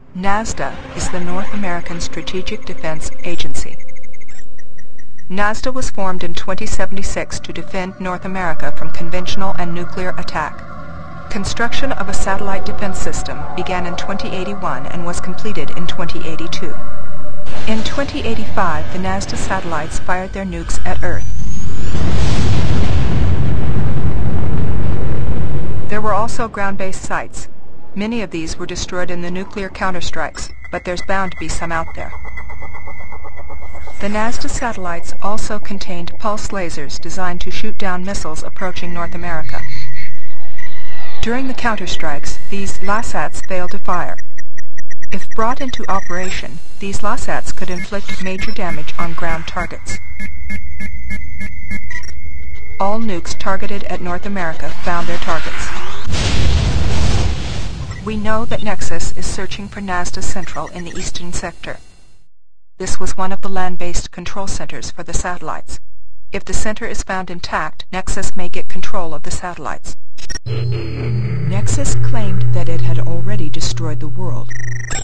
NASDA is the North American Strategic Defense Agency. NASDA was formed in 2076 to defend North America from conventional and nuclear attack. Construction of a satellite defense system began in 2081 and was completed in 2082. In 2085, the NASDA satellites fired their nukes at Earth. There were also ground-based sites. Many of these were destroyed in the nuclear counterstrikes, but there's bound to be some out there. The NASDA satellites also contained pulse lasers designed to shoot down missiles approaching North America. During the counterstrikes, these LASATs failed to fire. If brought into operation, these LASATs could inflict major damage on ground targets. All nukes targeted at North America found their targets. We know that Nexus is searching for NASDA Central in the eastern sector. This was one of the land-based control centers for the satellites. If the center is found intact, Nexus may get control of the satellites. Nexus claimed that it had already destroyed the world.